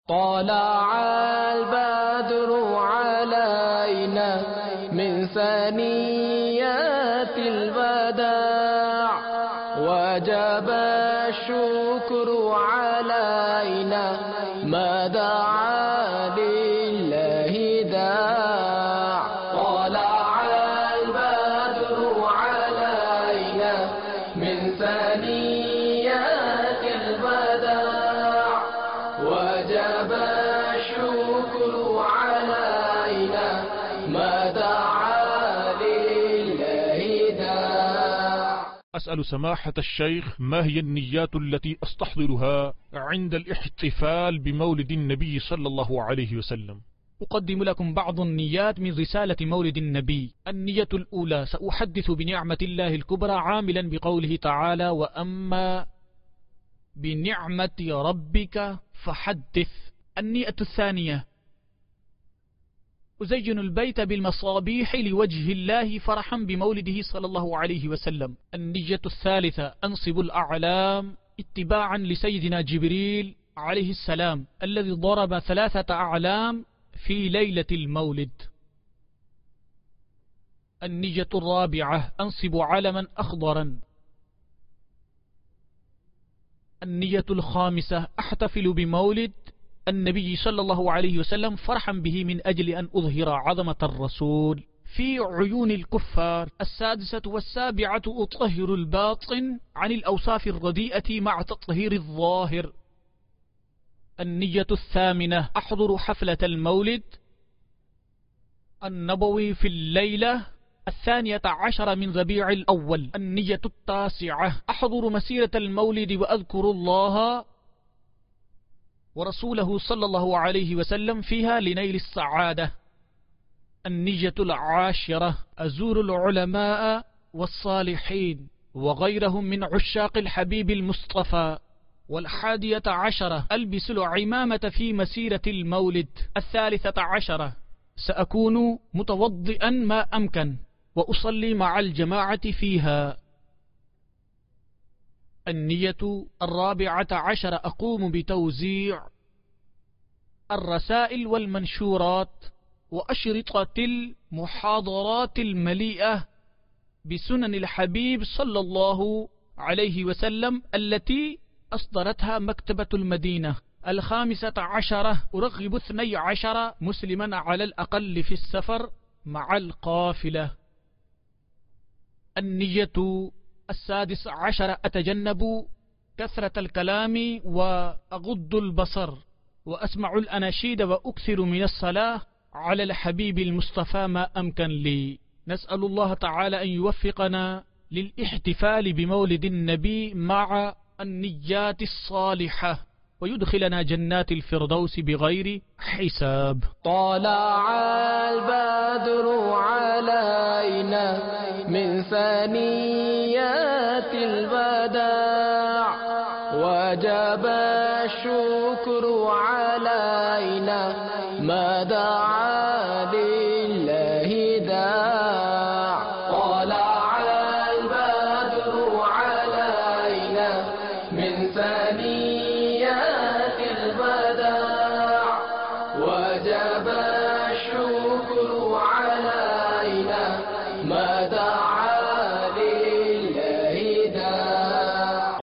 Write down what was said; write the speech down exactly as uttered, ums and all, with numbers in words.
طلع البدر علينا من ثنيات الوداع وجب الشكر علينا ما دعا لله داع طلع البدر علينا من ثنيات الوداع وجب الشكر علينا ما دعا لله داع. أسأل سماحة الشيخ ما هي النيات التي أستحضرها عند الاحتفال بمولد النبي صلى الله عليه وسلم؟ أقدم لكم بعض النيات من رسالة مولد النبي. النية الأولى: سأحدث بنعمة الله الكبرى عاملا بقوله تعالى: وأما بنعمة ربك فحدث. النية الثانية: أزين البيت بالمصابيح لوجه الله فرحا بمولده صلى الله عليه وسلم. النية الثالثة: أنصب الأعلام اتباعا لسيدنا جبريل عليه السلام الذي ضرب ثلاثة أعلام في ليلة المولد. النية الرابعة: أنصب علما أخضرا. النية الخامسة: أحتفل بمولد النبي صلى الله عليه وسلم فرحا به من أجل أن أظهر عظمة الرسول في عيون الكفار. السادسة والسابعة: أطهر الباطن عن الأوصاف الرديئة مع تطهير الظاهر. النية الثامنة: أحضر حفلة المولد النبوي في الليلة الثانية عشر من ربيع الأول. النية التاسعة: أحضر مسيرة المولد وأذكر الله ورسوله صلى الله عليه وسلم فيها لنيل السعادة. النية العاشرة: أزور العلماء والصالحين وغيرهم من عشاق الحبيب المصطفى. والحادية عشرة: ألبس العمامة في مسيرة المولد. الثالثة عشرة: سأكون متوضئا ما أمكن وأصلي مع الجماعة فيها. النية الرابعة عشر: أقوم بتوزيع الرسائل والمنشورات وأشرطة المحاضرات المليئة بسنن الحبيب صلى الله عليه وسلم التي أصدرتها مكتبة المدينة. الخامسة عشرة: أرغب اثني عشر مسلما على الأقل في السفر مع القافلة. النية السادس عشر: أتجنب كثرة الكلام وأغض البصر وأسمع الأناشيد وأكثر من الصلاة على الحبيب المصطفى ما أمكن لي. نسأل الله تعالى أن يوفقنا للاحتفال بمولد النبي مع النيات الصالحة ويدخلنا جنات الفردوس بغير حساب. طلع البدر علينا من ثنيات الوداع وجب الشكر علينا ما دعا لله